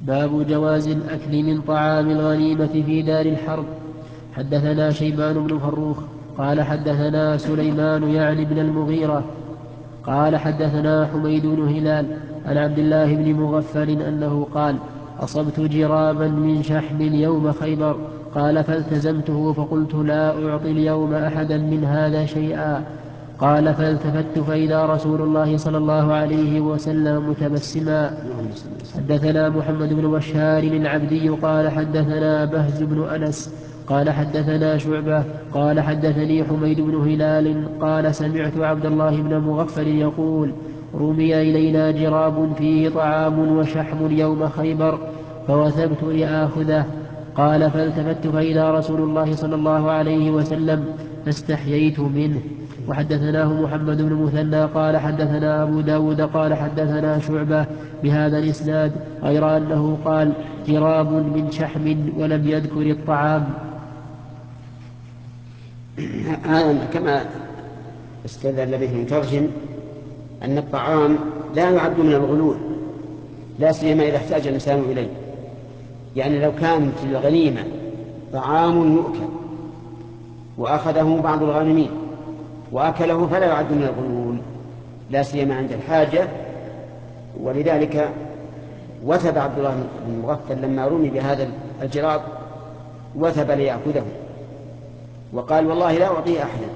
باب جواز الأكل من طعام الغنيمة في دار الحرب. حدثنا شيبان بن فروخ قال حدثنا سليمان يعني بن المغيرة قال حدثنا حميد بن هلال عن عبد الله بن مغفل أنه قال أصبت جرابا من شحم يوم خيبر قال فالتزمته فقلت لا أعطي اليوم أحدا من هذا شيئا قال فالتفت فإذا رسول الله صلى الله عليه وسلم متبسما. حدثنا محمد بن بشار العبدي قال حدثنا بهز بن أنس قال حدثنا شعبة قال حدثني حميد بن هلال قال سمعت عبد الله بن مغفل يقول رمي إلينا جراب فيه طعام وشحم يوم خيبر فوثبت لآخذه قال فالتفت فإذا رسول الله صلى الله عليه وسلم فاستحييت منه. وحدثناه محمد بن مثنى قال حدثنا أبو داود قال حدثنا شعبة بهذا الإسناد غير أنه قال جراب من شحم ولم يذكر الطعام. هذا كما استدل به المترجم أن الطعام لا يعد من الغلول لا سيما إذا احتاج الإنسان إليه. يعني لو كان في الغنيمة طعام يؤكل وأخذه بعض الغانمين وأكله فلا يعد من الغلول لا سيما عند الحاجة. ولذلك وثب عبد الله بن مغفل لما رمي بهذا الجراب وثب ليأخذه وقال والله لا أعطيه أحدا.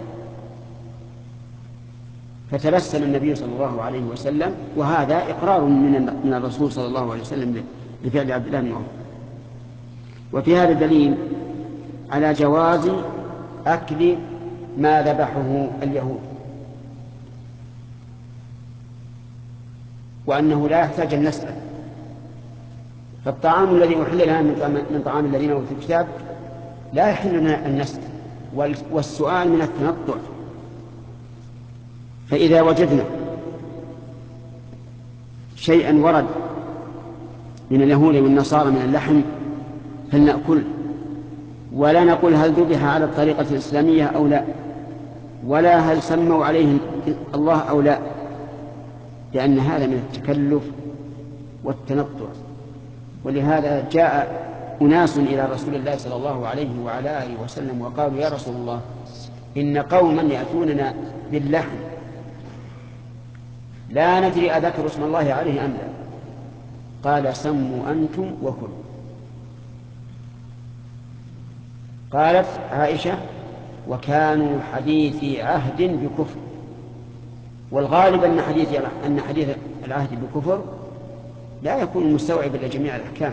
فتبسم النبي صلى الله عليه وسلم وهذا إقرار من الرسول صلى الله عليه وسلم بفعل عبد الله بن مغفل. وفي هذا دليل على جواز أكل ما ذبحه اليهود وأنه لا يحتاج أن نسأل. فالطعام الذي أحل لنا من طعام الذين أوتوا الكتاب لا يحل لنا أن نسأل والسؤال من التنطع. فإذا وجدنا شيئا ورد من اليهود والنصارى من اللحم فلنأكل ولا نقول هل ذبح على الطريقة الإسلامية أو لا ولا هل سموا عليه الله أو لا لأن هذا من التكلف والتنطع. ولهذا جاء أناس إلى رسول الله صلى الله عليه وعلى آله وسلم وقالوا يا رسول الله إن قوما يأتوننا باللحم لا ندري أذكر اسم الله عليه أم لا قال سموا أنتم وكلوا. قالت عائشة وكانوا حديثي عهد بكفر والغالب أن حديث العهد بكفر لا يكون مستوعبا لجميع الأحكام.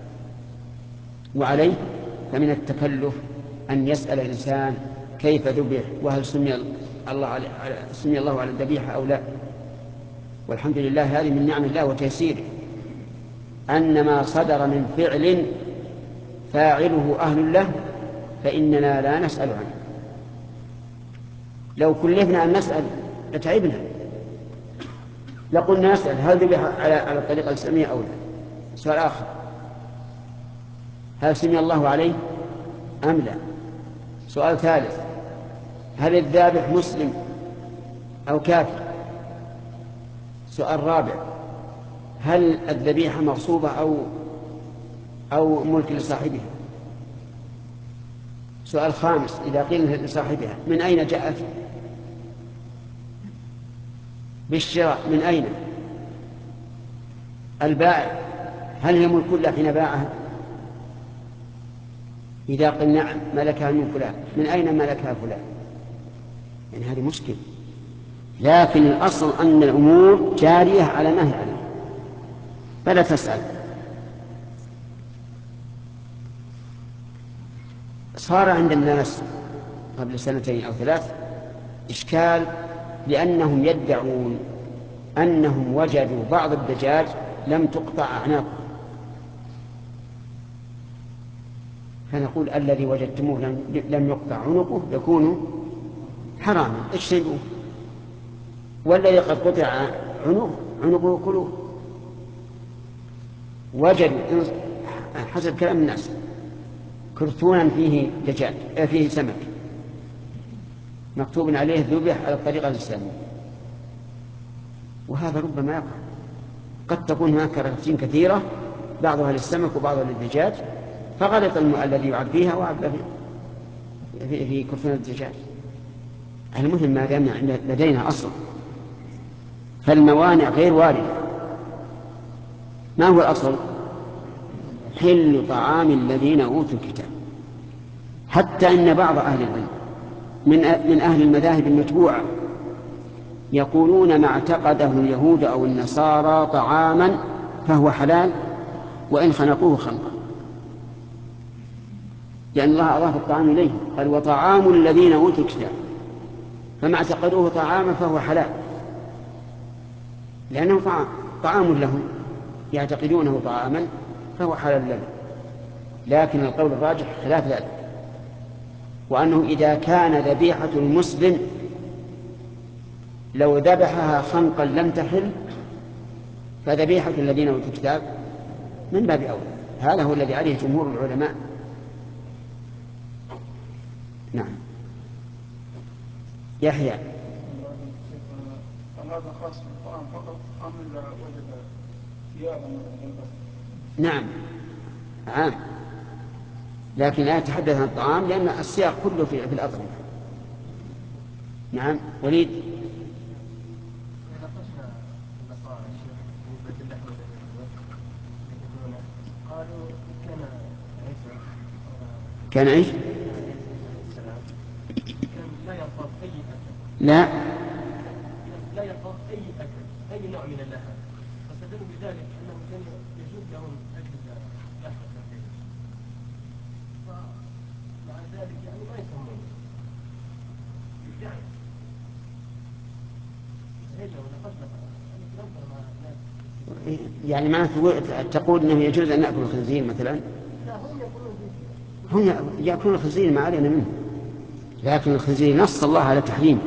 وعليه فمن التكلف أن يسأل الإنسان كيف ذبح وهل سمي الله على الذبيحة أو لا. والحمد لله هذه من نعم الله وتيسيره أن ما صدر من فعل فاعله أهل له فإننا لا نسأل عنه. لو كلفنا أن نسأل لتعبنا لقلنا نسأل هل ذبح على الطريقة الإسلامية أو لا. سؤال آخر هل سمي الله عليه أم لا. سؤال ثالث هل الذابح مسلم أو كافر. سؤال رابع هل الذبيحة مغصوبة أو ملك لصاحبها. سؤال خامس إذا قيل لصاحبها من أين جاءت بالشراء من أين. البائع هل هي ملك له حين باعها. إذا قل نعم ملكها من فلان من أين ملكها فلان. يعني هذه مشكلة. لكن الأصل أن الأمور جارية على ما هي عليه فلا تسأل. صار عند الناس قبل 2 أو 3 إشكال لأنهم يدعون أنهم وجدوا بعض الدجاج لم تقطع أعناقه فنقول الذي وجدتموه لم يقطع عنقه يكون حراما اجتنبوه والذي قد قطع عنقه كلوه. وجدوا حسب كلام الناس كرتونا فيه دجاج فيه سمك مكتوب عليه ذبح على الطريقة الإسلامية وهذا ربما يقع. قد تكون هناك كراتين كثيرة بعضها للسمك وبعضها للدجاج، فغلط الذي يعب فيها وعب في كفن الدجاج. المهم ما دام لدينا أصل، فالموانع غير واردة. ما هو الأصل؟ حل طعام الذين أوتوا الكتاب. حتى إن بعض أهل العلم من أهل المذاهب المتبوعة يقولون ما اعتقده اليهود أو النصارى طعاما فهو حلال وإن خنقوه خنقا، لأن الله أضاف الطعام إليه، قال وطعام الذين أوتوا الكتاب، فما اعتقدوه طعاما فهو حلال لأنه طعام لهم، يعتقدونه طعاما فهو حلال لهم. لكن القول الراجح خلاف ذلك، وأنه إذا كان ذبيحة المسلم لو ذبحها خنقا لم تحل، فذبيحة الذين أوتوا الكتاب من باب أولى. هذا هو الذي عليه جمهور العلماء. نعم. يحيى. هذا خاص بالطعام فقط أم إذا وجد ثيابا؟ نعم عام، لكن لا يتحدث عن الطعام لأن السياق كله في الأطعمة. نعم. وليد. كان ايش؟ لا يرفض اي اكل، اي نوع من اللحم، فاستدلوا بذلك انه كان يجوز لهم اكل لحم الخنزير، فمع ذلك يعني ما يسمونه يعني ما تقول انه يجوز ان ناكل الخنزير مثلا؟ هم ياكلون الخنزير ما علينا منه، لكن الخنزير نص الله على تحريمه،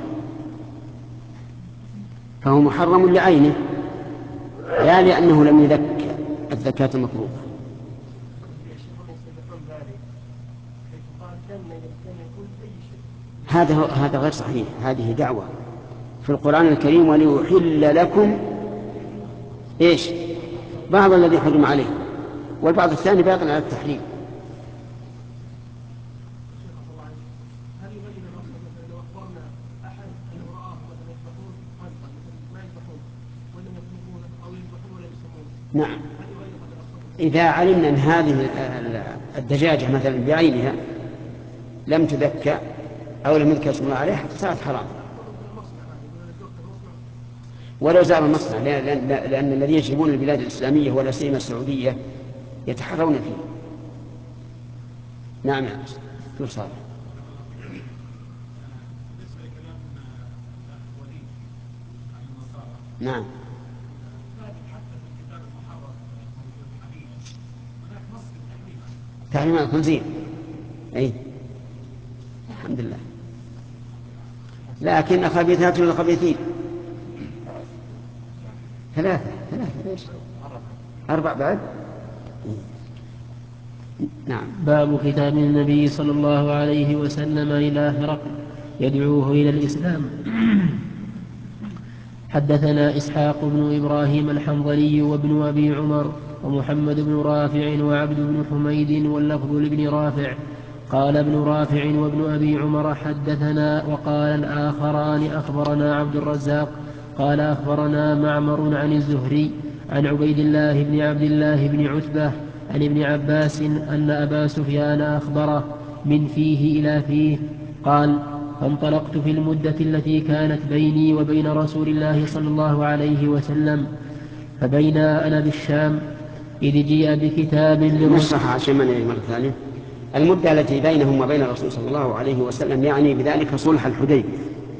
فهو محرم لعينه لا لأنه لم يذك الزكاة المفروضة. هذا غير صحيح. هذه دعوة في القرآن الكريم وليحل لكم ايش؟ بعض الذي حرم عليه، والبعض الثاني باق على التحريم. نعم. إذا علمنا أن هذه الدجاجة مثلا بعينها لم تذكى أو لم يذكر اسم الله عليها صارت حرام ولو زار المصنع، لأن الذين يجيبون البلاد الإسلامية ولا سيما السعودية يتحرون فيه. نعم يا دكتور صالح. نعم. تحريم الخنزير أي الحمد لله، لكن خبيثات للخبيثين. ثلاثة ليش؟ 4 بعد. نعم. باب كتاب النبي صلى الله عليه وسلم إلى هرقل يدعوه إلى الإسلام. حدثنا إسحاق بن إبراهيم الحنظلي وابن أبي عمر ومحمد بن رافع وعبد بن حميد واللفظ لابن رافع. قال ابن رافع وابن أبي عمر حدثنا، وقال الآخران أخبرنا عبد الرزاق قال أخبرنا معمر عن الزهري عن عبيد الله بن عبد الله بن عتبة عن ابن عباس أن أبا سفيان أخبره من فيه إلى فيه قال: فانطلقت في المدة التي كانت بيني وبين رسول الله صلى الله عليه وسلم، فبينا أنا بالشام إذ جيء بكتاب نشرح عشان ما نعيد مرة ثانية. المدة التي بينهم وبين الرسول صلى الله عليه وسلم يعني بذلك صلح الحديبية،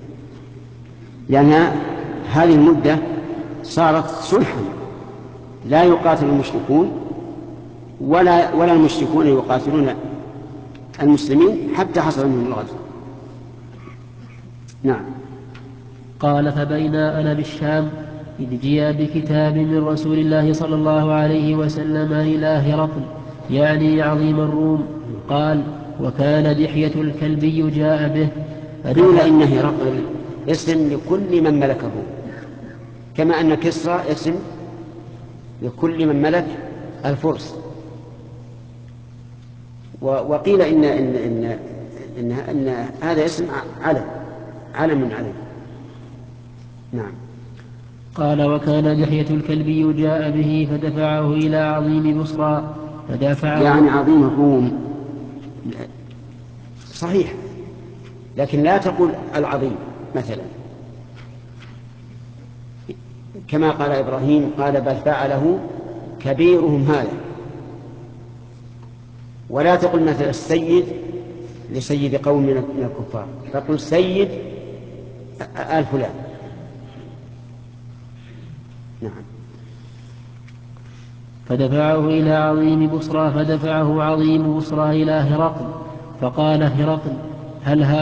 لأن هذه المدة صارت صلحا، لا يقاتل المشركون ولا المشركون يقاتلون المسلمين حتى حصل منهم الغزو. نعم. قال: فبينا أنا بالشام إذ جيء بكتاب من رسول الله صلى الله عليه وسلم إلى هرقل يعني عظيم الروم. قال: وكان دحية الكلبي جاء به. قيل إن هرقل اسم لكل من ملك الروم، كما أن كسرى اسم لكل من ملك الفرس. وقيل إن هذا اسم علم عليه. نعم. قال وكان دحية الكلبي جاء به فدفعه إلى عظيم بصرى فدافعه. يعني عظيم الروم صحيح، لكن لا تقول العظيم مثلا كما قال إبراهيم قال بل فعله كبيرهم هذا. ولا تقل مثلا السيد لسيد قوم من الكفار، تقول سيد آل فلان. نعم. فدفعه إلى عظيم بصرى فدفعه عظيم بصرى إلى هرقل فقال هرقل هل ها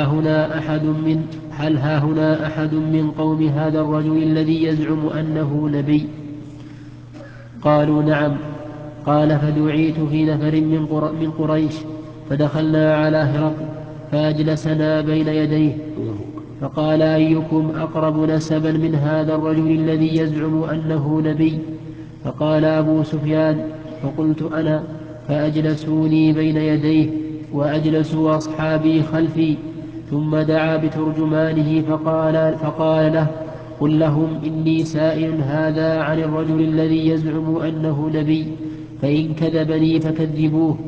هنا أحد من قوم هذا الرجل الذي يزعم أنه نبي؟ قالوا نعم. قال فدعيت في نفر من قريش فدخلنا على هرقل فأجلسنا بين يديه فقال أيكم أقرب نسبا من هذا الرجل الذي يزعم أنه نبي؟ فقال أبو سفيان فقلت أنا، فأجلسوني بين يديه وأجلسوا أصحابي خلفي، ثم دعا بترجمانه فقال له قل لهم إني سائل هذا عن الرجل الذي يزعم أنه نبي، فإن كذبني فكذبوه.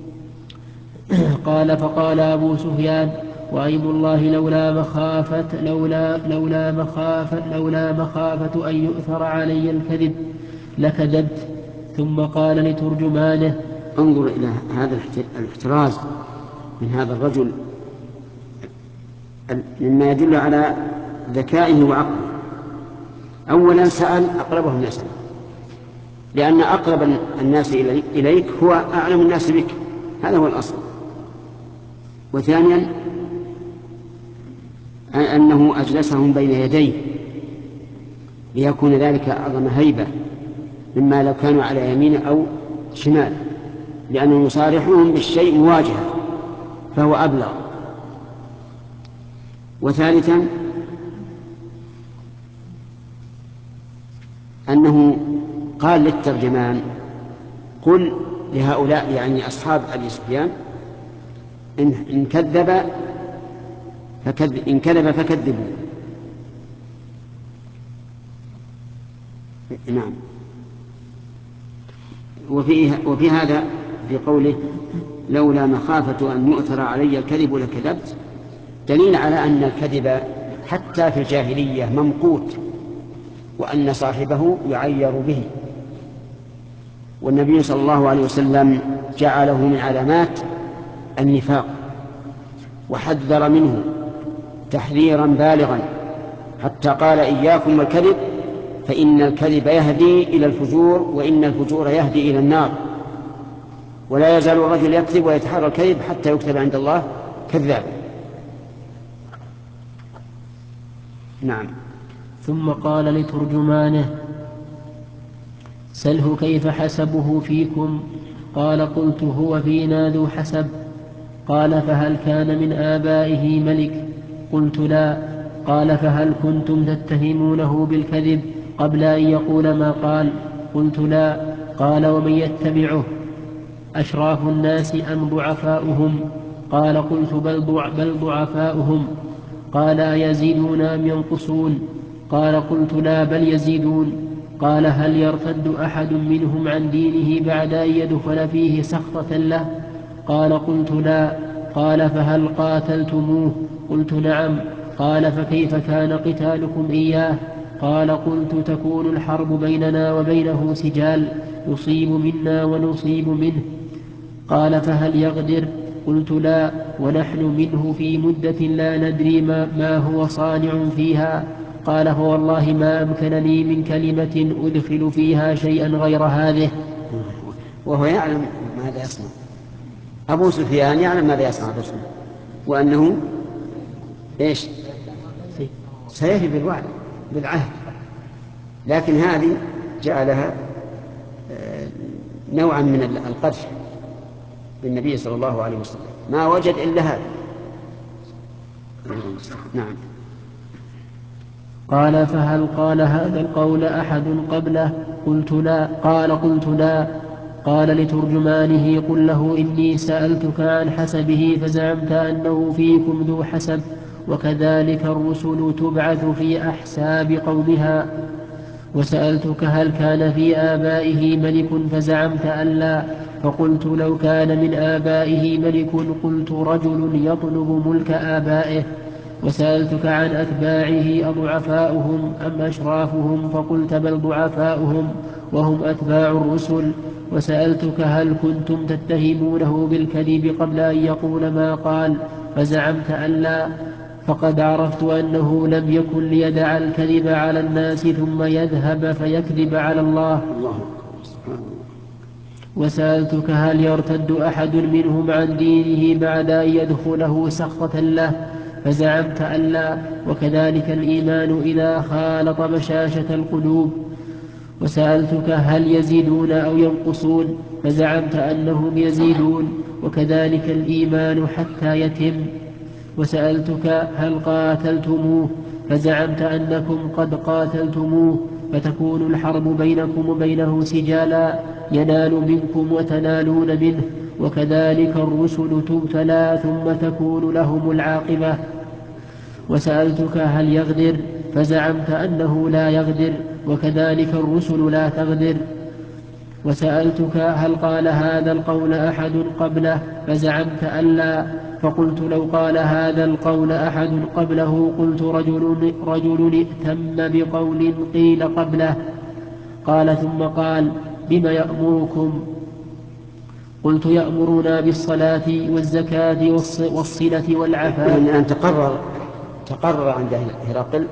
قال فقال أبو سفيان وأيم الله لولا مخافة أن يؤثر علي الكذب لكذبت. ثم قال لترجمانه انظر إلى هذا الاحتراز من هذا الرجل مما يدل على ذكائه وعقله. أولا سأل أقربهم نسبا، لأن أقرب الناس إليك هو أعلم الناس بك، هذا هو الأصل. وثانيا أنه أجلسهم بين يديه ليكون ذلك أعظم هيبة مما لو كانوا على يمين أو شمال، لأنه يصارحهم بالشيء مواجهة فهو أبلغ. وثالثا أنه قال للترجمان قل لهؤلاء يعني أصحاب أبي سفيان إن كذب فكذبوا. نعم. وفي هذا في قوله لولا مخافة أن يؤثر علي الكذب لكذبت دليل على أن الكذب حتى في الجاهلية ممقوت، وأن صاحبه يعير به. والنبي صلى الله عليه وسلم جعله من علامات النفاق وحذر منه تحذيرا بالغا، حتى قال إياكم والكذب فإن الكذب يهدي إلى الفجور وإن الفجور يهدي إلى النار، ولا يزال الرجل يكذب ويتحرى الكذب حتى يكتب عند الله كذاب. نعم. ثم قال لترجمانه سله كيف حسبه فيكم؟ قال قلت هو فينا ذو حسب. قال فهل كان من آبائه ملك؟ قلت لا. قال فهل كنتم تتهمونه بالكذب قبل أن يقول ما قال؟ قلت لا. قال ومن يتبعه أشراف الناس أم ضعفاؤهم؟ قال قلت بل ضعفاؤهم. قال أيزيدون أم ينقصون؟ قال قلت لا بل يزيدون. قال هل يرتد أحد منهم عن دينه بعد أن يدخل فيه سخطة له؟ قال قلت لا. قال فهل قاتلتموه؟ قلت نعم. قال فكيف كان قتالكم إياه؟ قال قلت تكون الحرب بيننا وبينه سجال يصيب منا ونصيب منه. قال فهل يغدر؟ قلت لا، ونحن منه في مدة لا ندري ما هو صانع فيها. قال فوالله ما أمكنني من كلمة أدخل فيها شيئا غير هذه. وهو يعلم ماذا يصنع، أبو سفيان يعلم ماذا يصنع باسمه، وأنه إيش سيفي بالوعد بالعهد، لكن هذه جعلها نوعا من القدح بالنبي صلى الله عليه وسلم، ما وجد إلا هذا. نعم. قال فهل قال هذا القول أحد قبله؟ قلت لا. قال قلت لا. قال لترجمانه قل له إني سألتك عن حسبه فزعمت أنه فيكم ذو حسب، وكذلك الرسل تبعث في أحساب قومها. وسألتك هل كان في آبائه ملك فزعمت أن لا، فقلت لو كان من آبائه ملك قلت رجل يطلب ملك آبائه. وسألتك عن أتباعه أضعفاؤهم أم أشرافهم، فقلت بل ضعفاؤهم وهم أتباع الرسل. وسألتك هل كنتم تتهمونه بالكذب قبل أن يقول ما قال، فزعمت أن لا، فقد عرفت أنه لم يكن ليدع الكذب على الناس ثم يذهب فيكذب على الله. وسألتك هل يرتد أحد منهم عن دينه بعد أن يدخله سخطة له، فزعمت أن لا، وكذلك الإيمان إذا خالط بشاشة القلوب. وسألتك هل يزيدون أو ينقصون، فزعمت أنهم يزيدون، وكذلك الإيمان حتى يتم. وسألتك هل قاتلتموه، فزعمت أنكم قد قاتلتموه، فتكون الحرب بينكم وبينه سجالا ينال منكم وتنالون منه، وكذلك الرسل تبتلى ثم تكون لهم العاقبة. وسألتك هل يغدر، فزعمت أنه لا يغدر، وكذلك الرسل لا تغدر. وسألتك هل قال هذا القول أحد قبله، فزعمت أن لا، فقلت لو قال هذا القول أحد قبله قلت رجل ائتم بقول قيل قبله. قال ثم قال بما يأمركم؟ قلت يأمرنا بالصلاة والزكاة والصلة والعفاف. الآن تقرر عند هرقل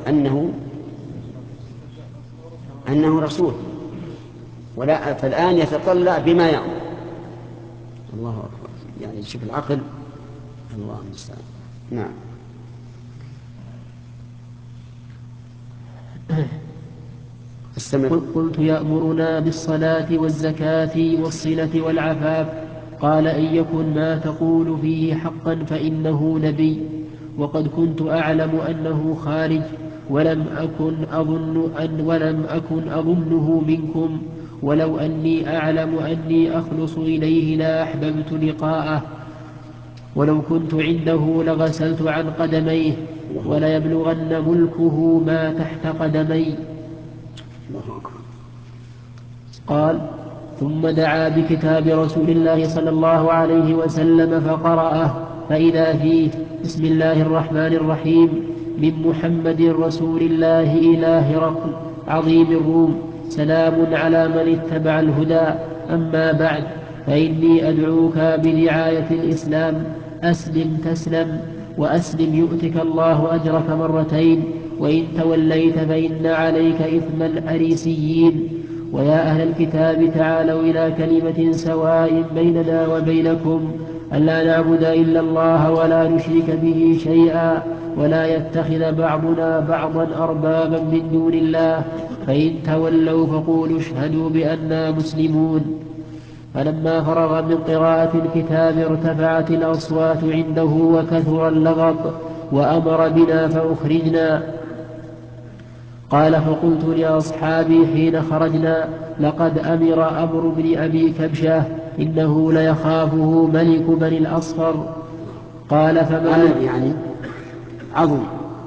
أنه رسول، فالآن يتطلع بما يأمر. الله أكبر، يعني شوف العقل، الله المستعان. نعم. قلت يأمرنا بالصلاة والزكاة والصلة والعفاف. قال إن يكن ما تقول فيه حقا فإنه نبي، وقد كنت أعلم أنه خارج، ولم أكن أظنه منكم، ولو أني أعلم أني أخلص إليه لا أحببت لقاءه، ولو كنت عنده لغسلت عن قدميه، وليبلغن ملكه ما تحت قدمي. قال ثم دعا بكتاب رسول الله صلى الله عليه وسلم فقرأه، فإذا فيه بسم الله الرحمن الرحيم من محمد رسول الله إلى هرقل عظيم الروم، سلام على من اتبع الهدى، أما بعد، فإني أدعوك بدعاية الإسلام، أسلم تسلم، وأسلم يؤتك الله أجرك مرتين، وإن توليت فإن عليك إثم الأريسيين. ويا أهل الكتاب تعالوا إلى كلمة سواء بيننا وبينكم ألا نعبد إلا الله ولا نشرك به شيئا، ولا يتخذ بعضنا بعضا أربابا من دون الله، فإن تولوا فقولوا اشهدوا بأننا مسلمون. فلما فرغ من قراءة الكتاب ارتفعت الأصوات عنده وكثر اللغط، وأمر بنا فأخرجنا. قال فقلت لأصحابي حين خرجنا لقد أمر بن أبي كبشة إنه ليخافه ملك بني الأصفر. قال فما يعني عظم.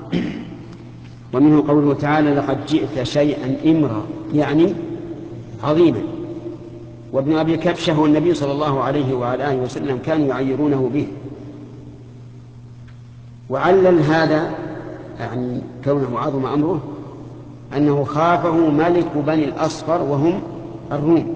ومنه قوله تعالى لقد جئت شيئا إمرا، يعني عظيما. وابن أبي كبشة والنبي صلى الله عليه وعلى آله وسلم كانوا يعيرونه به. وعلل هذا يعني كونه عظم أمره أنه خافه ملك بني الأصفر وهم الروم.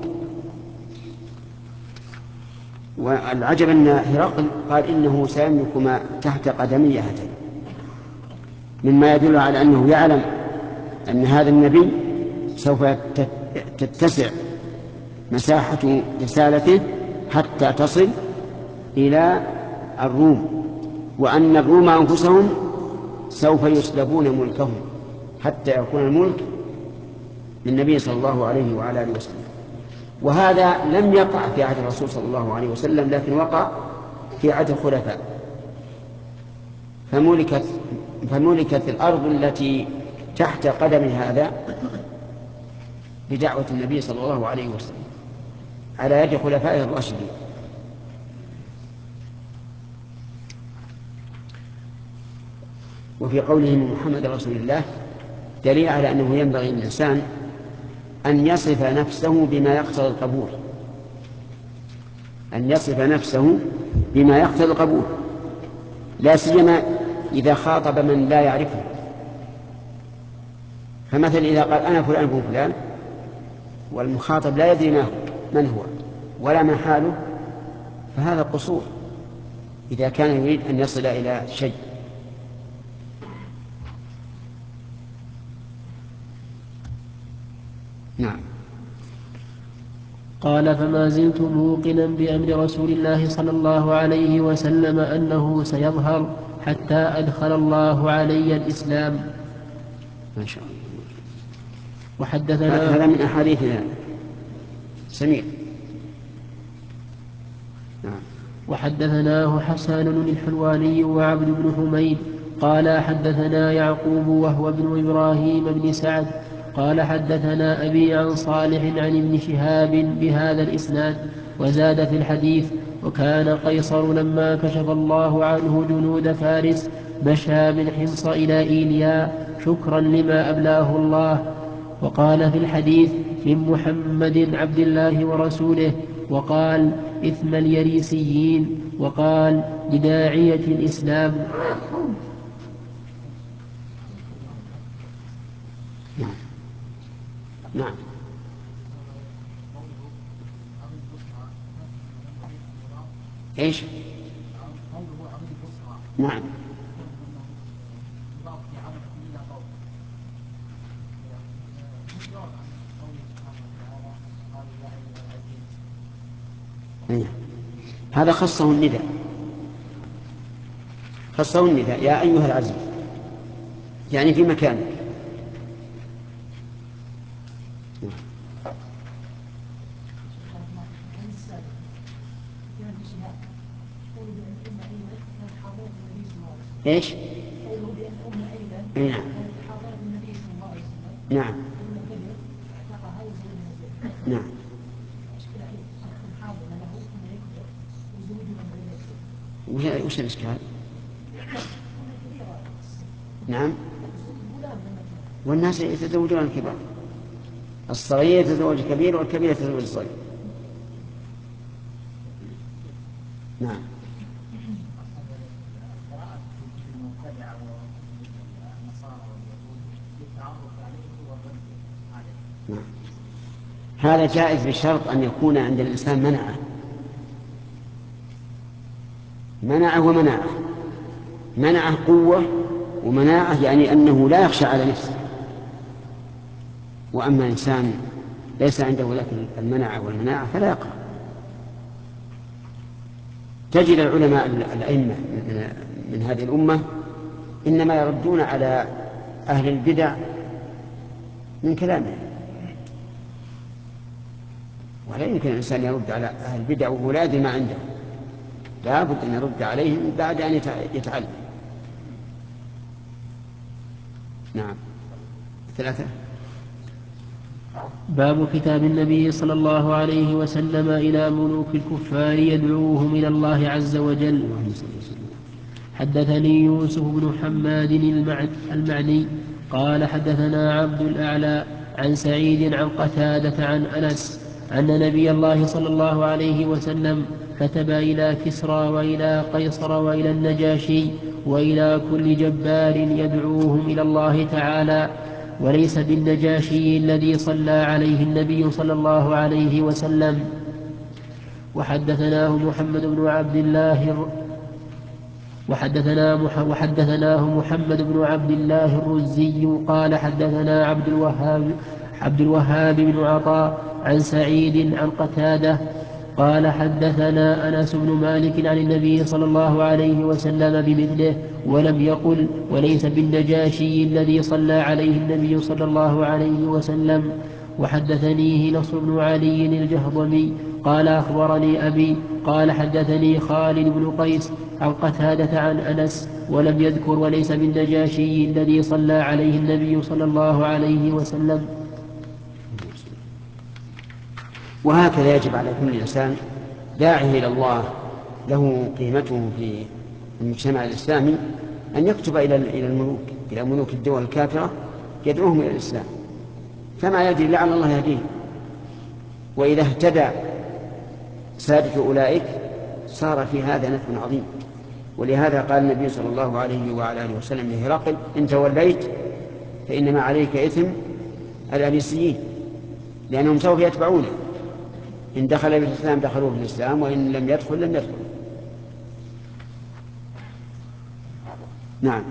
والعجب أن هرقل قال إنه سيملك ما تحت قدمي هاتين، مما يدل على أنه يعلم أن هذا النبي سوف تتسع مساحة رسالته حتى تصل إلى الروم، وأن الروم أنفسهم سوف يسلبون ملكهم حتى يكون الملك للنبي صلى الله عليه وعلى آله وسلم. وهذا لم يقع في عهد الرسول صلى الله عليه وسلم، لكن وقع في عهد الخلفاء، فملكت الأرض التي تحت قدم هذا بدعوة النبي صلى الله عليه وسلم على يد خلفائه الراشدين. وفي قوله محمد رسول الله دليل على أنه ينبغي للإنسان أن يصف نفسه بما يقتضي القبول، أن يصف نفسه بما يقتضي القبول، لا سيما إذا خاطب من لا يعرفه. فمثلا إذا قال أنا فلان ابن فلان والمخاطب لا يدري من هو ولا ما حاله، فهذا قصور إذا كان يريد أن يصل إلى شيء. نعم. قال فما زلت موقنا بأمر رسول الله صلى الله عليه وسلم أنه سيظهر حتى أدخل الله علي الإسلام. ما شاء الله. وحدثنا هذا من أحاديثنا سميع. نعم. وحدثناه حسان الحلواني وعبد بن حميد قال حدثنا يعقوب وهو بن إبراهيم بن سعد قال حدثنا أبي عن صالح عن ابن شهاب بهذا الإسناد وزاد في الحديث وكان قيصر لما كشف الله عنه جنود فارس مشى بالحمص إلى إيليا شكرا لما أبلاه الله. وقال في الحديث من محمد عبد الله ورسوله، وقال إثم اليريسيين، وقال بداعية الإسلام. نعم. ايش؟ نعم. هذا خصه النداء، خصه النداء يا أيها العزيز، يعني في مكانك. ايش؟ نعم. نعم. نعم. وش الإشكال؟ نعم. والناس يتزوجون الكبار، الصغير يتزوج الكبير والكبير يتزوج الصغير. نعم. نعم. هذا جائز بشرط أن يكون عند الإنسان منعه ومناعة. منعه قوة ومناعة يعني أنه لا يخشى على نفسه. وأما إنسان ليس عنده لك المناعة والمناعة فلا يقرأ. تجد العلماء الأئمة من هذه الأمة إنما يردون على أهل البدع من كلامه، ولا يمكن الإنسان يرد على أهل البدع وهو لا يدري ما عنده، لا بد أن يرد عليهم بعد أن يتعلم. نعم. 3. باب كتاب النبي صلى الله عليه وسلم إلى ملوك الكفار يدعوهم إلى الله عز وجل. حدثني يوسف بن حماد المعني قال حدثنا عبد الأعلى عن سعيد عن قتادة عن أنس أن نبي الله صلى الله عليه وسلم كتب إلى كسرى وإلى قيصر وإلى النجاشي وإلى كل جبار يدعوهم إلى الله تعالى، وليس بالنجاشي الذي صلى عليه النبي صلى الله عليه وسلم. وحدثناه محمد بن عبد الله الرزي قال حدثنا عبد الوهاب بن عطاء عن سعيد عن قتادة قال حدثنا أنس بن مالك عن النبي صلى الله عليه وسلم بمثله ولم يقل وليس بالنجاشي الذي صلى عليه النبي صلى الله عليه وسلم. وحدثنيه نصر بن علي الجهضمي قال أخبرني أبي قال حدثني خالد بن قيس عن قتادة عن أنس ولم يذكر وليس بالنجاشي الذي صلى عليه النبي صلى الله عليه وسلم. وهكذا يجب على كل إنسان داعي إلى الله له قيمته في المجتمع الإسلامي أن يكتب إلى ملوك الدول الكافرة يدعوهم إلى الإسلام، فما يدري لعل الله يهديه. وإذا اهتدى سادة أولئك صار في هذا نفع عظيم. ولهذا قال النبي صلى الله عليه وعلى آله وسلم لهرقل: إن توليت فإنما عليك إثم الأبيسيين، لأنهم سوف يتبعونه، إن دخل في الإسلام دخلوا في الإسلام، وإن لم يدخل لم يدخل. نعم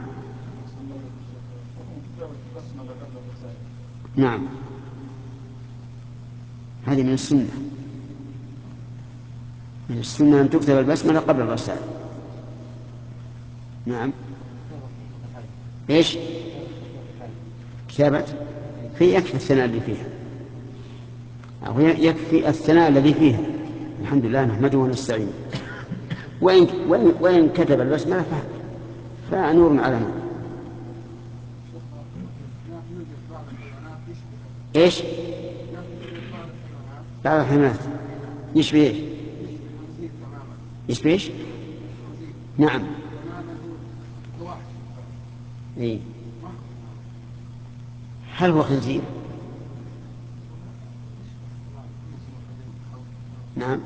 نعم، هذه من السنة. من السنة أن تكتب البسملة قبل الرسائل. نعم. إيش؟ كتابة في يكفي الثناء اللي فيها، أو يكفي الثناء الذي فيها. الحمد لله نحمده ونستعينه. وإن كتب البسملة فنور على نور. إيش؟ بعض الحيوانات يشبه إيش؟ يشبه إيش؟ نعم. إيه؟ هل هو خنزير؟ نعم.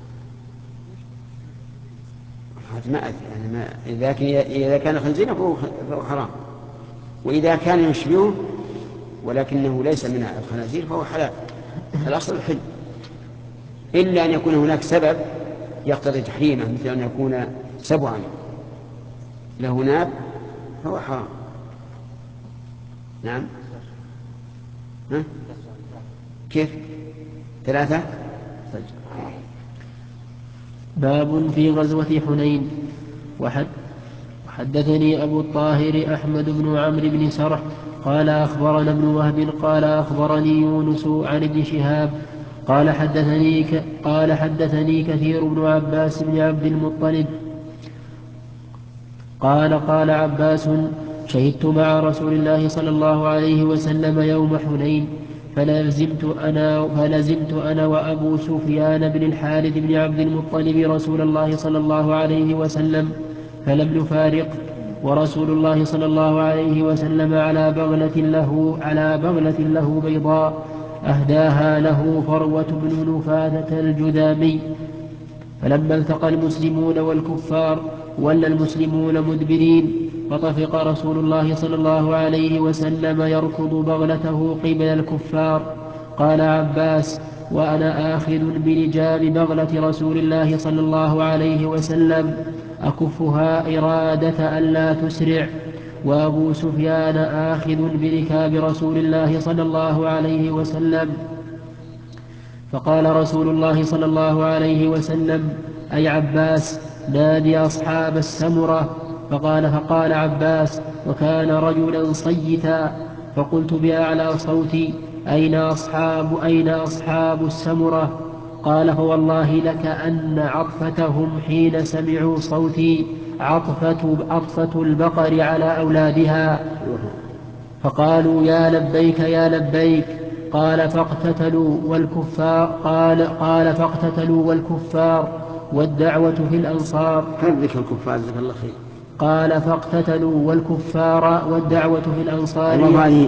هذا ما أدري يعني إذا كان خنزيرا فهو حرام، وإذا كان يشبهه ولكنه ليس من الخنازير فهو حلال. الأصل الحل، إلا أن يكون هناك سبب يقتضي تحريمه، مثل أن يكون سبعا له ناب فهو حرام. نعم. ها؟ كيف 3؟ باب في غزوة حنين. وحدثني أبو الطاهر أحمد بن عمرو بن سرح قال أخبرنا ابن وهب قال أخبرني يونس عن ابن شهاب قال حدثني كثير بن عباس بن عبد المطلب قال عباس: شهدت مع رسول الله صلى الله عليه وسلم يوم حنين، فلزمت أنا وأبو سفيان بن الحارث بن عبد المطلب رسول الله صلى الله عليه وسلم فلم نفارق، ورسول الله صلى الله عليه وسلم على بغلة له بيضاء أهداها له فروة بن نفاذة الجذامي. فلما التقى المسلمون والكفار ولى المسلمون مدبرين، فطفق رسول الله صلى الله عليه وسلم يركض بغلته قبل الكفار. قال عباس: وأنا آخذ بلجام بغلة رسول الله صلى الله عليه وسلم أكفها إرادة ألا تسرع، وأبو سفيان آخذ بركاب رسول الله صلى الله عليه وسلم. فقال رسول الله صلى الله عليه وسلم: أي عباس، نادي أصحاب السمرة. فقال عباس: وكان رجلا صيتا. فقلت بأعلى صوتي: أين أصحاب السمرة؟ قال: فوالله لكأن عطفتهم حين سمعوا صوتي عطفة البقر على أولادها. فقالوا: يا لبيك يا لبيك. قال: فاقتتلوا والكفار والدعوة في الأنصار. حرك الكفار جزاك الله خير. قال: فاقتتلوا والكفار والدعوة في الأنصار.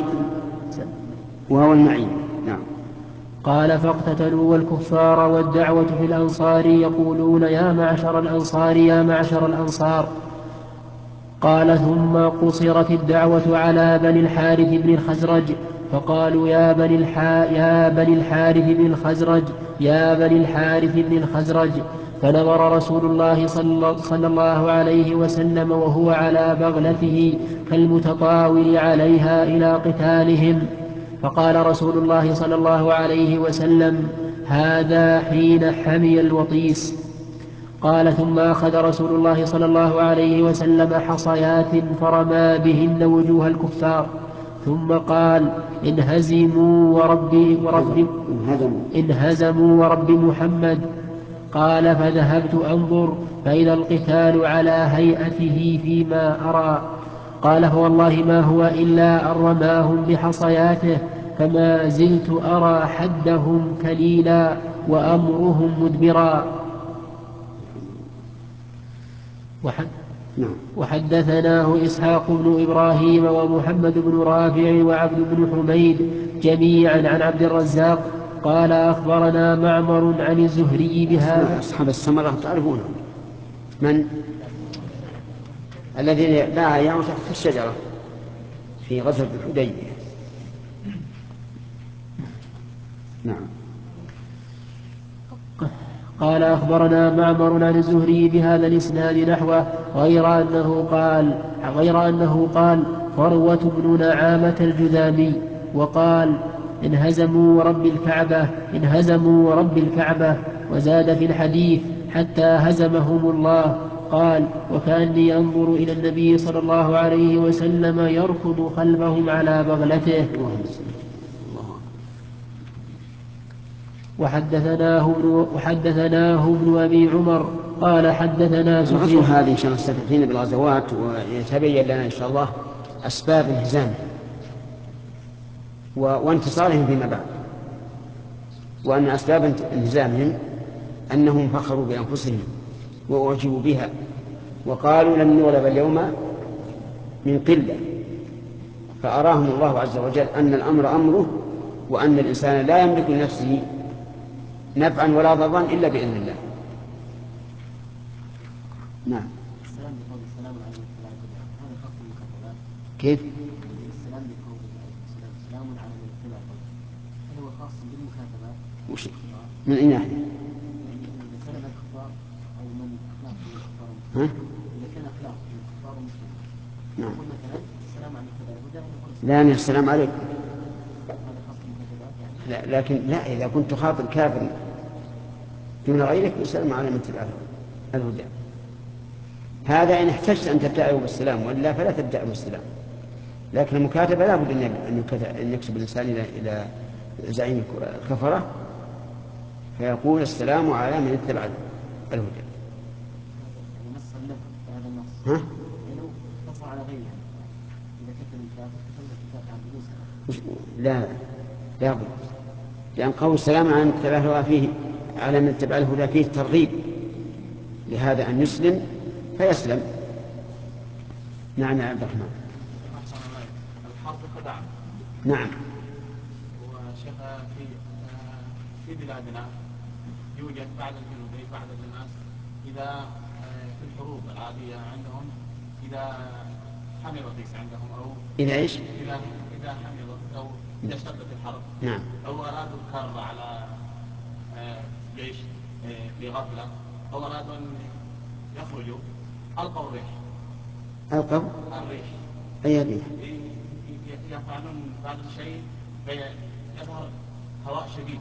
وهو المعين. نعم. قال: فاقتتلوا والكفار والدعوة في الأنصار يقولون: يا معشر الأنصار يا معشر الأنصار. قال: ثم قصرت الدعوة على بني الحارث بن الخزرج، فقالوا: يا بني الحارث بن الخزرج يا بني الحارث بن الخزرج. فنظر رسول الله صلى الله عليه وسلم وهو على بغلته كالمتطاول عليها إلى قتالهم. فقال رسول الله صلى الله عليه وسلم: هذا حين حمي الوطيس. قال: ثم أخذ رسول الله صلى الله عليه وسلم حصيات فرمى بهن وجوه الكفار، ثم قال: انهزموا ورب محمد. قال: فذهبت أنظر فإذا القتال على هيئته فيما أرى. قال: فوالله ما هو إلا أن رماهم بحصياته، فما زلت أرى حدهم كليلا، وأمرهم مدبرا. وحدثناه إسحاق بن إبراهيم ومحمد بن رافع وعبد بن حميد جميعا عن عبد الرزاق قال أخبرنا معمر عن الزهري بهذا. أصحاب السمرة تعرفونه من؟ الذين باعوا تحت الشجرة في غزوة الحديبية. نعم. قال أخبرنا معمر عن الزهري بهذا الإسناد نحوه غير أنه قال فروة بن نعامة الجذامي وقال انهزموا ورب الكعبة وزاد في الحديث حتى هزمهم الله. قال وكأني أنظر إلى النبي صلى الله عليه وسلم يركض خلفهم على بغلته. وحدثناه ابن أبي عمر قال حدثنا سفيان. هذه إن شاء الله نستفيد بالغزوات ويتبين لنا إن شاء الله أسباب انهزامهم وانتصارهم فيما بعد، وأن أسباب انهزامهم أنهم فخروا بأنفسهم وأعجبوا بها وقالوا لن نغلب اليوم من قلة، فأراهم الله عز وجل أن الأمر أمره وأن الإنسان لا يملك لنفسه نفعا ولا ضرا إلا بإذن الله. نعم. كيف؟ من أي ناحية؟ نعم. لا يعني السلام عليكم. لا لكن لا، إذا كنت خاطب كافر دون غيرك يسلم على من تبعه الهدى. هذا إن احتجت أن تبدأه بالسلام، وإلا فلا تبدأه بالسلام. لكن المكاتبة لا بد أن يكتب الإنسان إلى زعيم الكفرة فيقول السلام على من اتبع الهدى. ها؟ لا بد، لأن قول السلام على من اتبع الهدى فيه على من اتبع الهدى فيه ترغيب لهذا أن يسلم فيسلم. نعم يا عبد الرحمن. الحرب خدعة. نعم. وشيخ في بلادنا يوجد بعض الناس إذا في الحروب العادية عندهم إذا حمل الرئيس عندهم أو إذا إيش؟ إذا حملت أو إذا اشتدت الحرب. نعم. أو أرادوا الكر على جيش بغفلة أو أرادوا أن يخرجوا ألقوا الريح. ألقوا الريح. أي ريح؟ يفعلون بعض الشيء فيظهر هواء شديد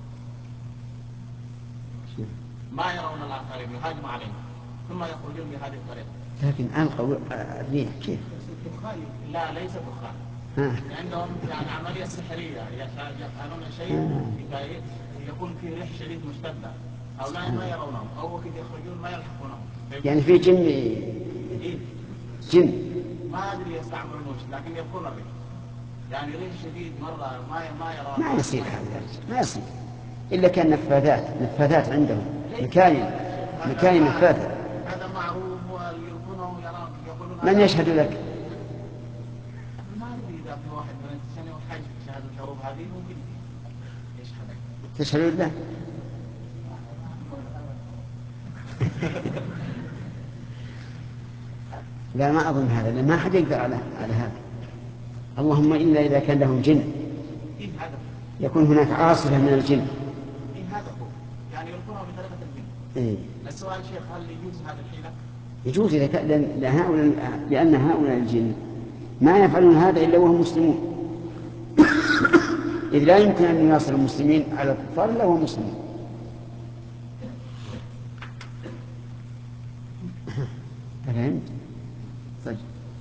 ما يرون الآخرين يهاجموا عليهم ثم يخرجون بهذه الطريقة. لكن ألقوا الريح كيف؟ لا ليس دخان. عندهم يعني عملية سحرية يفعلون شيء يكون فيه ريح شديد مشتدة أو لا ما يرونهم أو وقت يخرجون ما يلحقونهم. يعني في جن ما أدري يستعملون وش لكن يبقون الريح يعني ريح شديد مرة ما يرى. ما يصير هذا، ما يصير إلا كان نفاثات عندهم مكاين نفاثة. هذا معروف ويكونهم يقولون. من يشهد لك؟ ما أدري إذا في واحد من السنة وحاج شهادة الحروب هذه ممكن يشهد. تشهد له؟ لا ما أظن هذا، لأن ما حد يقدر على هذا، اللهم إلا إذا كان لهم جن يكون هناك عاصفة من الجن. يعني يلقونها بطريقة الجن. السؤال شيخ هل يجوز هذا الحيلة؟ يجوز لأن هؤلاء الجن ما يفعلون هذا إلا وهم مسلمون إذ لا يمكن أن يناصر المسلمين على الكفار إلا وهم مسلمون. فهمت؟ طيب.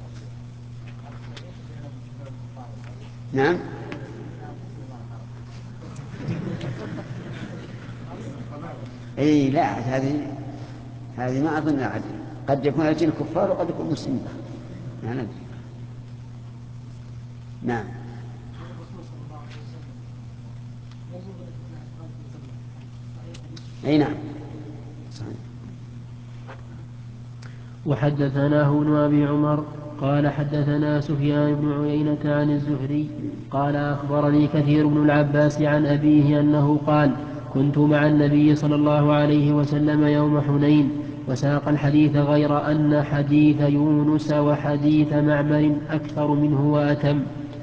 نعم. اي لا هذه ما اظن عاد، قد يكون الجن كفار وقد يكون مسلمين. نعم. أي نعم. وحدثناه ابن أبي عمر قال حدثنا سفيان بن عيينة عن الزهري قال أخبرني كثير بن العباس عن أبيه أنه قال كنت مع النبي صلى الله عليه وسلم يوم حنين، وساق الحديث غير أن حديث يونس وحديث معمر أكثر منه وأتم.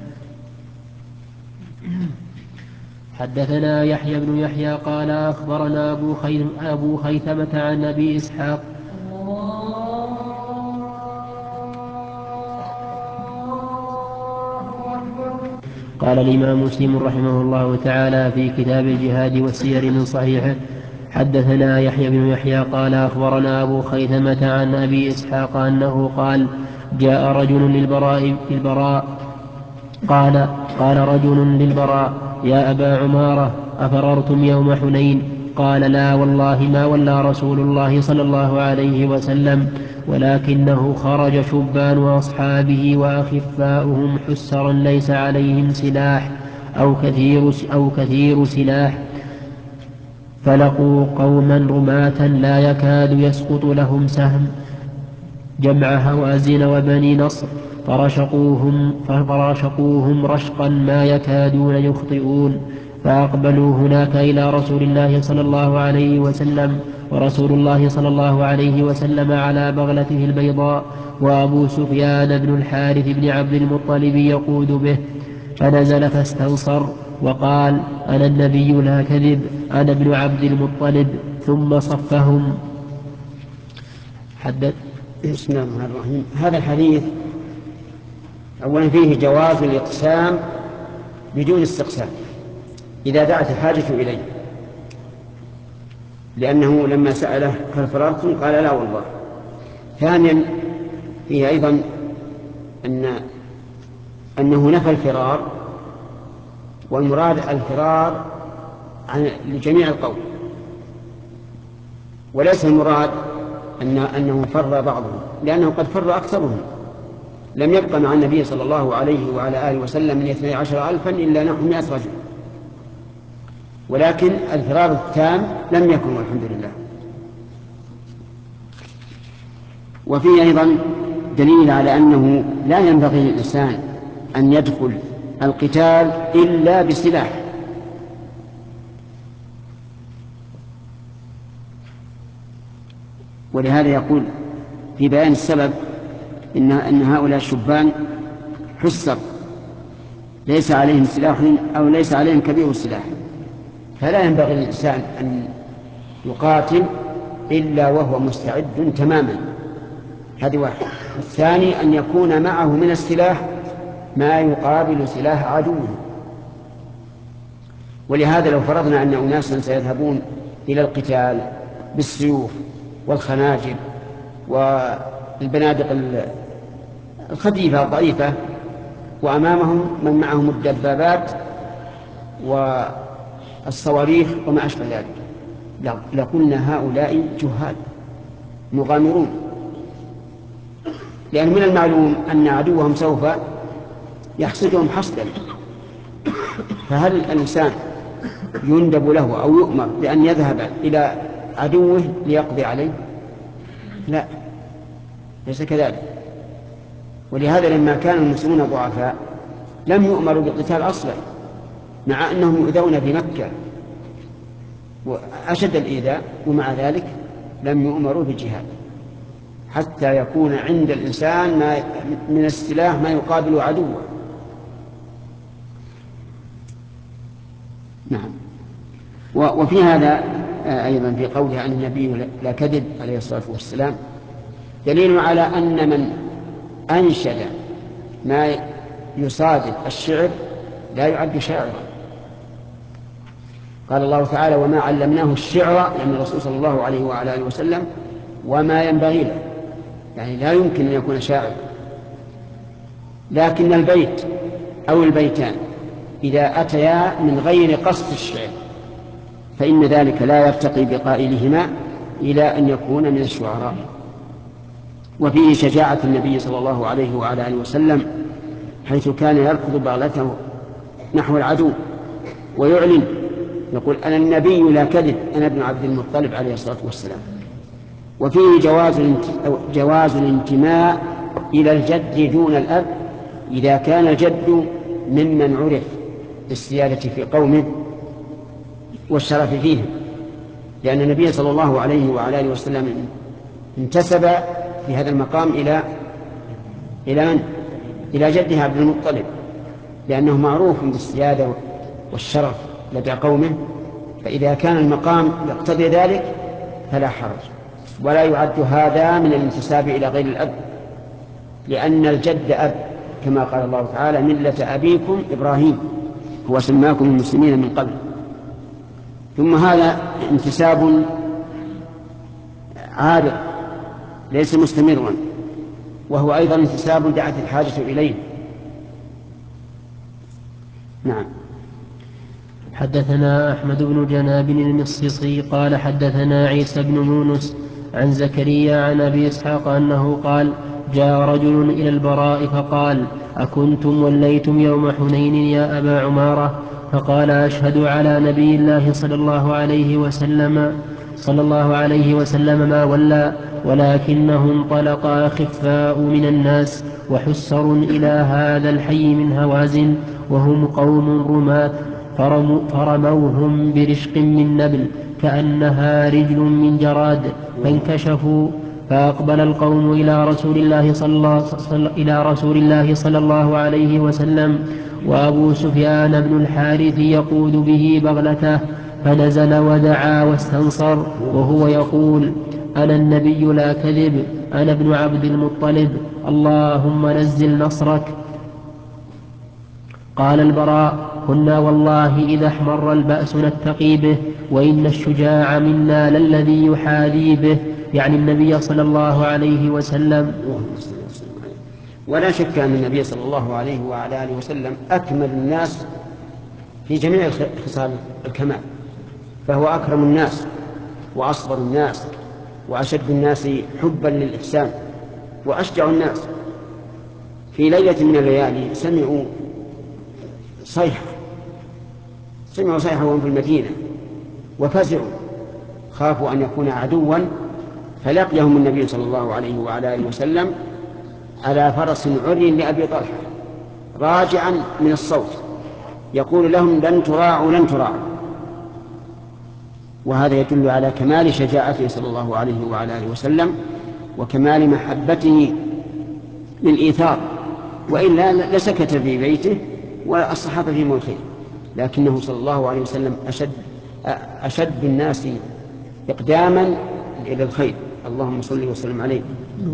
حدثنا يحيى بن يحيى قال أخبرنا أبو خيثمة عن أبي إسحاق قال الإمام مسلم رحمه الله تعالى في كتاب الجهاد والسير من صحيحه حدثنا يحيى بن يحيى قال أخبرنا أبو خيثمة عن أبي إسحاق أنه قال جاء رجل للبراء قال رجل للبراء يا أبا عمارة أفررتم يوم حنين؟ قال لا والله ما ولى رسول الله صلى الله عليه وسلم، ولكنه خرج شبان وأصحابه وأخفاؤهم حسرا ليس عليهم سلاح أو كثير سلاح، فلقوا قوما رماة لا يكاد يسقط لهم سهم جمع هوازن وبني نصر فرشقوهم رشقا ما يكادون يخطئون، فأقبلوا هناك إلى رسول الله صلى الله عليه وسلم، ورسول الله صلى الله عليه وسلم على بغلته البيضاء، وأبو سفيان بن الحارث بن عبد المطلب يقود به، فنزل فاستنصر وقال أنا النبي لا كذب، أنا ابن عبد المطلب، ثم صفهم. بسم الله الرحمن الرحيم. هذا الحديث أولا فيه جواز الاقسام بدون استقسام إذا دعت الحاجة إليه، لأنه لما سأله هل فررتم قال لا والله. ثانيا فيه أيضا أنه نفى الفرار، والمراد الفرار لجميع القوم، وليس المراد أنه فر بعضهم، لأنه قد فر أكثرهم، لم يبق مع النبي صلى الله عليه وعلى آله وسلم من 12,000 إلا نحو 100 رجل، ولكن الفرار التام لم يكن والحمد لله. وفيه أيضا دليل على أنه لا ينبغي للإنسان أن يدخل القتال إلا بسلاح، ولهذا يقول في بيان السبب إن هؤلاء الشبان حسر ليس عليهم سلاح أو ليس عليهم كبير السلاح، فلا ينبغي للإنسان أن يقاتل إلا وهو مستعد تماما، هذه واحد. الثاني أن يكون معه من السلاح ما يقابل سلاح عدوه. ولهذا لو فرضنا أن أناسا سيذهبون إلى القتال بالسيوف والخناجر والبنادق الخفيفة الضعيفة، وأمامهم من معهم الدبابات والصواريخ وما أشبه ذلك، لقلنا هؤلاء جهال مغامرون، لأن من المعلوم أن عدوهم سوف يحصدهم حصدا. فهل الإنسان يندب له أو يؤمر بأن يذهب إلى عدوه ليقضي عليه؟ لا، ليس كذلك. ولهذا لما كان المسلمون ضعفاء لم يؤمروا بالقتال أصلا، مع أنهم يؤذون بمكة وأشد الإيذاء، ومع ذلك لم يؤمروا بالجهاد حتى يكون عند الإنسان من السلاح ما يقابل عدوه. نعم. وفي هذا أيضا في قوله عن النبي لا كذب عليه الصلاة والسلام دليل على أن من أنشد ما يصادف الشعر لا يعد شاعرا. قال الله تعالى وما علمناه الشعر، يعني الرسول صلى الله عليه وعلى آله وسلم، وما ينبغي له، يعني لا يمكن أن يكون شاعر. لكن البيت أو البيتان إذا أتيا من غير قصد الشعر فإن ذلك لا يرتقي بقائلهما إلى أن يكون من الشعراء. وفيه شجاعة النبي صلى الله عليه وعلى آله وسلم حيث كان يركض بغلته نحو العدو ويعلن نقول أنا النبي لا كذب، أنا ابن عبد المطلب عليه الصلاة والسلام. وفيه جواز الانتماء إلى الجد دون الأب إذا كان الجد ممن عرف بالسيادة في قومه والشرف فيهم، لأن النبي صلى الله عليه وعلى آله وسلم انتسب في هذا المقام إلى من؟ إلى جده عبد المطلب، لأنه معروف بالسيادة والشرف لدى قومه، فإذا كان المقام يقتضي ذلك فلا حرج. ولا يعد هذا من الانتساب إلى غير الأب، لأن الجد أب، كما قال الله تعالى: ملة أبيكم إبراهيم هو سماكم المسلمين من قبل. ثم هذا انتساب عارض ليس مستمرا، وهو أيضا انتساب دعت الحاجة إليه. نعم. حدثنا أحمد بن جناب المصيصي قال حدثنا عيسى بن يونس عن زكريا عن أبي إسحاق أنه قال: جاء رجل إلى البراء فقال: أكنتم وليتم يوم حنين يا أبا عمارة؟ فقال: أشهد على نبي الله صلى الله عليه وسلم ما ولى، ولكنه انطلق أخفاء من الناس وحسر إلى هذا الحي من هوازن، وهم قوم رماة، فرموهم برشق من نبل كأنها رجل من جراد فانكشفوا، فأقبل القوم إلى رسول الله صلى الله عليه وسلم، وأبو سفيان بن الحارث يقود به بغلته، فنزل ودعا واستنصر وهو يقول: أنا النبي لا كذب، أنا ابن عبد المطلب، اللهم نزل نصرك. قال البراء: كنا والله إذا احمر البأس نتقي به، وإن الشجاع منا للذي يحاذي به، يعني النبي صلى الله عليه وسلم. ولا شك أن النبي صلى الله عليه وعلى آله وسلم أكمل الناس في جميع خصال الكمال، فهو أكرم الناس وأصبر الناس وأشد الناس حبا للإحسان وأشجع الناس. في ليلة من الليالي سمعوا صيحة وهم في المدينة وفزعوا، خافوا أن يكون عدوا، فلقيهم النبي صلى الله عليه وعلى آله وسلم على فرس عري لأبي طلحة راجعا من الصوت يقول لهم: لن تراعوا لن تراعوا. وهذا يدل على كمال شجاعته صلى الله عليه وعلى آله وسلم وكمال محبته للإيثار، وإلا لسكت في بيته والصحابة في الخير، لكنه صلى الله عليه وسلم أشد الناس إقداما إلى الخير. اللهم صل وسلم عليه.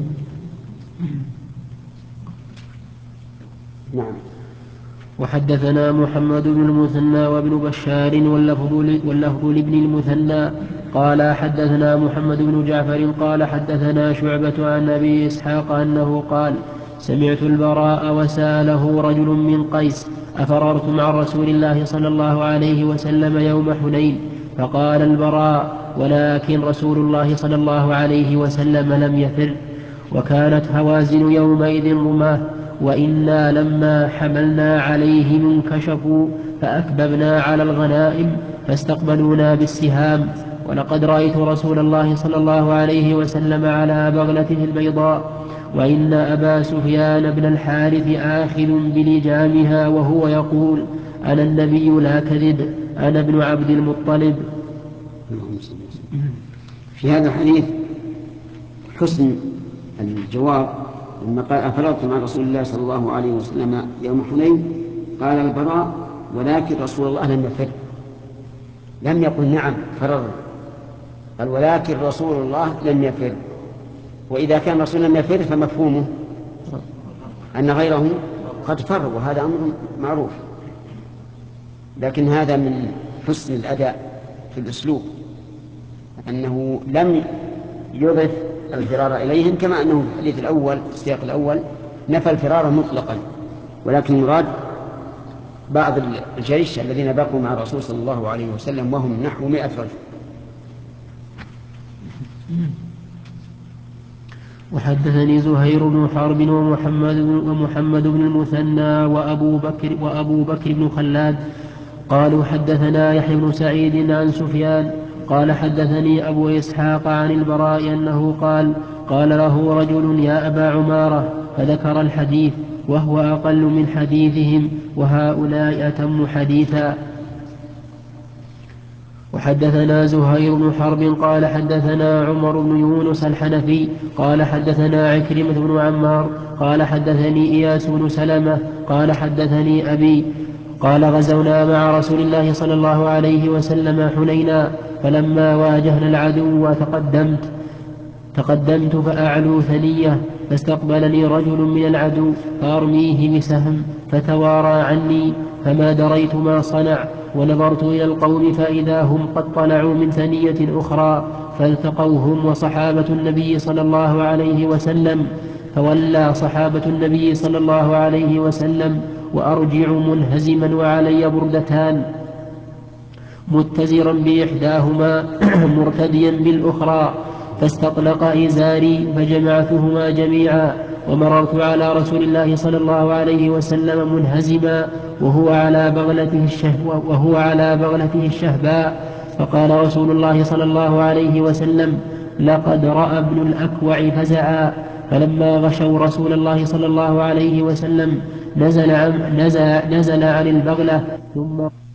نعم. وحدثنا محمد بن المثنى وابن بشار واللفظ لابن المثنى قال حدثنا محمد بن جعفر قال حدثنا شعبة عن أبي إسحاق أنه قال: سمعت البراء وسأله رجل من قيس: أفررتم عن رسول الله صلى الله عليه وسلم يوم حنين؟ فقال البراء: ولكن رسول الله صلى الله عليه وسلم لم يفر، وكانت هوازن يومئذ رماه، وإنا لما حملنا عليهم انكشفوا فأكببنا على الغنائم فاستقبلونا بالسهام، ولقد رأيت رسول الله صلى الله عليه وسلم على بغلته البيضاء، وإن أبا سفيان بن الحارث آخذ بلجامها وهو يقول: أنا النبي لا كذب، أنا ابن عبد المطلب. في هذا الحديث حسن الجواب لما قال: أفررتم عن رسول الله صلى الله عليه وسلم يوم حنين؟ قال البراء: ولكن رسول الله لم يفر. لم يقل نعم فررنا، قال: ولكن رسول الله لم يفر. وإذا كان رسول لم يفر فمفهومه أن غيره قد فر، وهذا أمر معروف. لكن هذا من حسن الأداء في الأسلوب أنه لم يضف الفرار إليهم، كما أنه في الحديث الأول في السياق الأول نفى الفرار مطلقا، ولكن المراد بعض الجيش الذين بقوا مع الرسول صلى الله عليه وسلم وهم نحو 100 رجل. وحدثني زهير بن حرب ومحمد بن المثنى وأبو بكر بن خلاد قالوا حدثنا يحيى بن سعيد عن سفيان قال حدثني أبو إسحاق عن البراء أنه قال قال له رجل يا أبا عمارة فذكر الحديث وهو أقل من حديثهم وهؤلاء أتم حديثا. وحدثنا زهير بن حرب قال حدثنا عمر بن يونس الحنفي قال حدثنا عكرمة بن عمار قال حدثني إياس بن سلمة قال حدثني أبي قال غزونا مع رسول الله صلى الله عليه وسلم حنينا فلما واجهنا العدو تقدمت فأعلو ثنية فاستقبلني رجل من العدو فأرميه بسهم فتوارى عني فما دريت ما صنع ونظرت إلى القوم فإذا هم قد طلعوا من ثنية أخرى فالتقوا هم وصحابة النبي صلى الله عليه وسلم فولى صحابة النبي صلى الله عليه وسلم وأرجع منهزما وعلي بردتان متزرا بإحداهما مرتديا بالأخرى فاستطلق إزاري فجمعتهما جميعا ومررت على رسول الله صلى الله عليه وسلم منهزما وهو على بغلته الشهباء فقال رسول الله صلى الله عليه وسلم لقد رأى ابن الأكوع فزعا فلما غشوا رسول الله صلى الله عليه وسلم نزل عن البغلة ثم